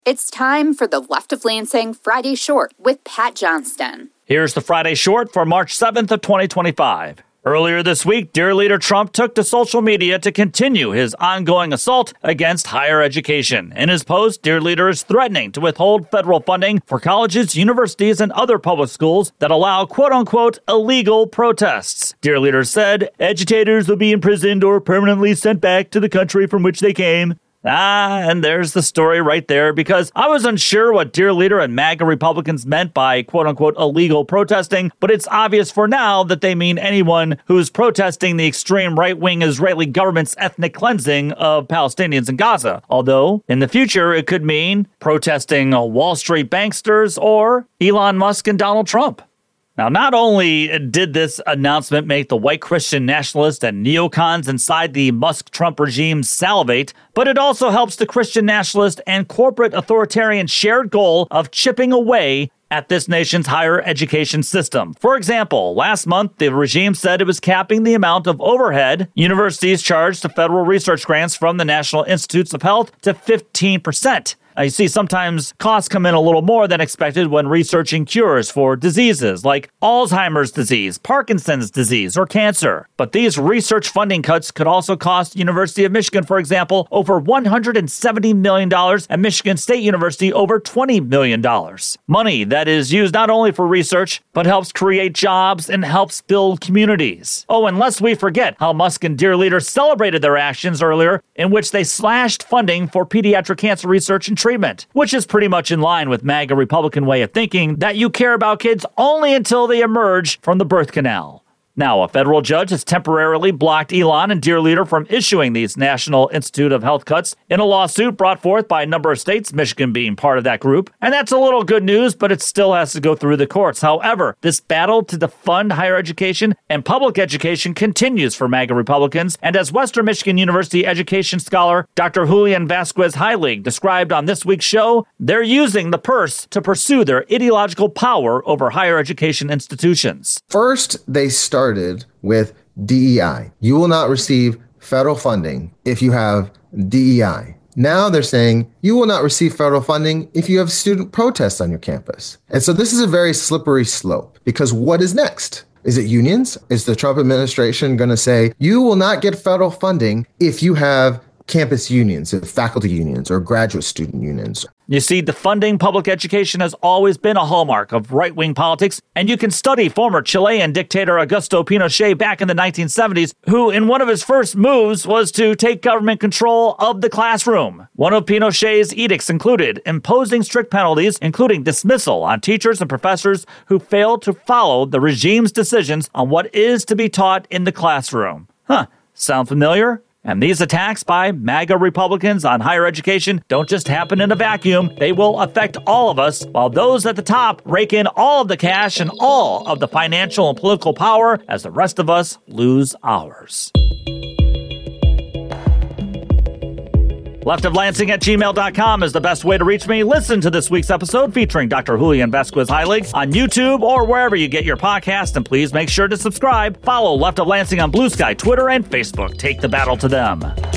It's time for the Left of Lansing Friday Short with Pat Johnston. Here's the Friday Short for March 7th of 2025. Earlier this week, Dear Leader Trump took to social media to continue his ongoing assault against higher education. In his post, Dear Leader is threatening to withhold federal funding for colleges, universities, and other public schools that allow quote-unquote illegal protests. Dear Leader said, "Agitators will be imprisoned or permanently sent back to the country from which they came." And there's the story right there, because I was unsure what Dear Leader and MAGA Republicans meant by quote-unquote illegal protesting, but it's obvious for now that they mean anyone who's protesting the extreme right-wing Israeli government's ethnic cleansing of Palestinians in Gaza. Although, in the future, it could mean protesting Wall Street banksters or Elon Musk and Donald Trump. Now, not only did this announcement make the white Christian nationalists and neocons inside the Musk-Trump regime salivate, but it also helps the Christian nationalist and corporate authoritarian shared goal of chipping away at this nation's higher education system. For example, last month, the regime said it was capping the amount of overhead universities charge to federal research grants from the National Institutes of Health to 15%. You see, sometimes costs come in a little more than expected when researching cures for diseases like Alzheimer's disease, Parkinson's disease, or cancer. But these research funding cuts could also cost University of Michigan, for example, over $170 million, and Michigan State University over $20 million. Money that is used not only for research, but helps create jobs and helps build communities. Oh, and lest we forget how Musk and Dear Leader celebrated their actions earlier, in which they slashed funding for pediatric cancer research and treatment, which is pretty much in line with MAGA Republican way of thinking that you care about kids only until they emerge from the birth canal. Now, a federal judge has temporarily blocked Elon and Dear Leader from issuing these National Institute of Health cuts in a lawsuit brought forth by a number of states, Michigan being part of that group. And that's a little good news, but it still has to go through the courts. However, this battle to defund higher education and public education continues for MAGA Republicans. And as Western Michigan University education scholar Dr. Julian Vasquez-Heilig described on this week's show, they're using the purse to pursue their ideological power over higher education institutions. First, they started with DEI. You will not receive federal funding if you have DEI. Now they're saying you will not receive federal funding if you have student protests on your campus. And so this is a very slippery slope, because what is next? Is it unions? Is the Trump administration going to say you will not get federal funding if you have campus unions, faculty unions, or graduate student unions? You see, defunding public education has always been a hallmark of right-wing politics, and you can study former Chilean dictator Augusto Pinochet back in the 1970s, who in one of his first moves was to take government control of the classroom. One of Pinochet's edicts included imposing strict penalties, including dismissal on teachers and professors who failed to follow the regime's decisions on what is to be taught in the classroom. Sound familiar? And these attacks by MAGA Republicans on higher education don't just happen in a vacuum. They will affect all of us, while those at the top rake in all of the cash and all of the financial and political power as the rest of us lose ours. leftoflansing@gmail.com is the best way to reach me. Listen to this week's episode featuring Dr. Julian Vasquez-Heilig on YouTube or wherever you get your podcast, and please make sure to subscribe. Follow Left of Lansing on Blue Sky, Twitter, and Facebook. Take the battle to them.